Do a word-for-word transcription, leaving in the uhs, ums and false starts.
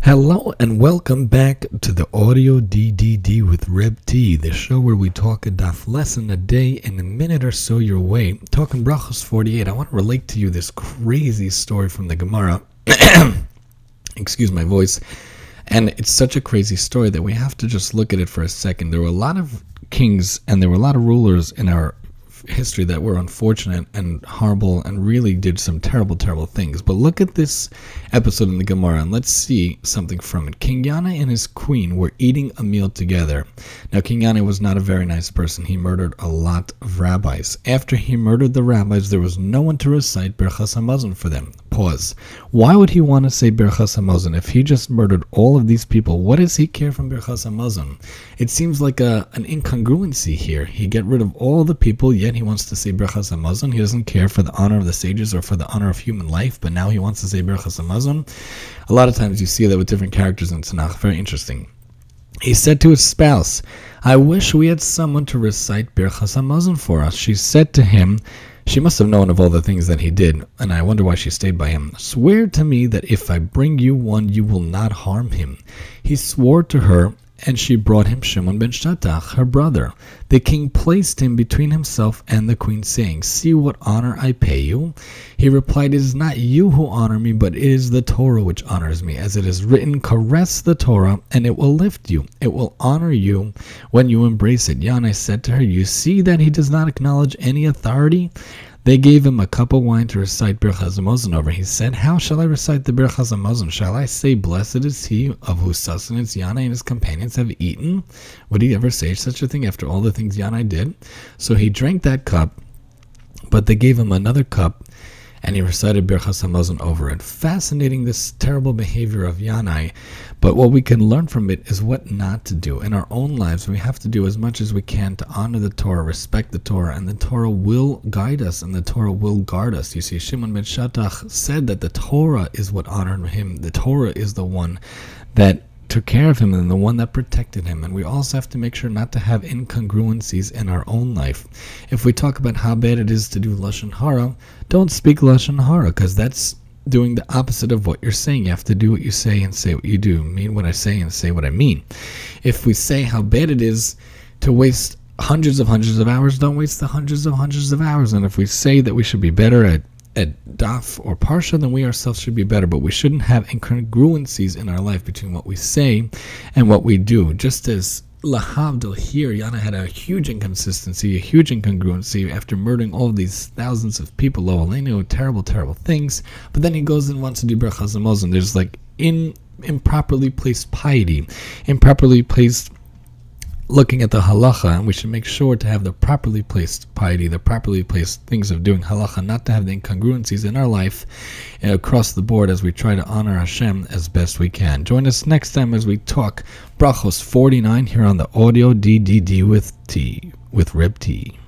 Hello and welcome back to the Audio D D D with Reb T, the show where we talk a daf lesson a day in a minute or so your way. Talking Brachos forty-eight, I want to relate to you this crazy story from the Gemara. Excuse my voice. And it's such a crazy story that we have to just look at it for a second. There were a lot of kings and there were a lot of rulers in our history that were unfortunate and horrible and really did some terrible, terrible things. But look at this episode in the Gemara and let's see something from it. King Yanai and his queen were eating a meal together. Now, King Yanai was not a very nice person. He murdered a lot of rabbis. After he murdered the rabbis, there was no one to recite Birchas Hamazon for them. Pause. Why would he want to say Birchas Hamazon if he just murdered all of these people? What does he care from Birchas Hamazon? It seems like a an incongruency here. He get rid of all the people, yet he wants to say Birchas Hamazon. He doesn't care for the honor of the sages or for the honor of human life, but now he wants to say Birchas Hamazon. A lot of times you see that with different characters in Tanakh. Very interesting. He said to his spouse, "I wish we had someone to recite Birchas Hamazon for us." She said to him, she must have known of all the things that he did, and I wonder why she stayed by him. "Swear to me that if I bring you one, you will not harm him." He swore to her, and she brought him Shimon ben Shatach, her brother. The king placed him between himself and the queen, saying, "See what honor I pay you." He replied, "It is not you who honor me, but it is the Torah which honors me. As it is written, caress the Torah, and it will lift you. It will honor you when you embrace it." Yanai said to her, "You see that he does not acknowledge any authority?" They gave him a cup of wine to recite Birchas Hamazon over. He said, "How shall I recite the Birchas Hamazon? Shall I say, 'Blessed is he of whose sustenance Yanai and his companions have eaten'?" Would he ever say such a thing after all the things Yanai did? So he drank that cup, but they gave him another cup, and he recited Birchas Hamazon over it. Fascinating, this terrible behavior of Yanai. But what we can learn from it is what not to do. In our own lives, we have to do as much as we can to honor the Torah, respect the Torah, and the Torah will guide us, and the Torah will guard us. You see, Shimon ben Shatach said that the Torah is what honored him. The Torah is the one that took care of him and the one that protected him. And we also have to make sure not to have incongruencies in our own life. If we talk about how bad it is to do Lashon Hara, don't speak Lashon Hara, because that's doing the opposite of what you're saying. You have to do what you say and say what you do. Mean what I say and say what I mean. If we say how bad it is to waste hundreds of hundreds of hours, don't waste the hundreds of hundreds of hours. And if we say that we should be better at at daf or parsha, then we ourselves should be better. But we shouldn't have incongruencies in our life between what we say and what we do. Just as Lahavdil here, Yanai had a huge inconsistency, a huge incongruency after murdering all of these thousands of people, lo aleinu, terrible, terrible things. But then he goes and wants to do Birchas Hamazon. There's like in improperly placed piety, improperly placed looking at the halacha, and we should make sure to have the properly placed piety, the properly placed things of doing halacha, not to have the incongruencies in our life and across the board as we try to honor Hashem as best we can. Join us next time as we talk Brachos forty-nine here on the Audio D D D with T, with Reb T.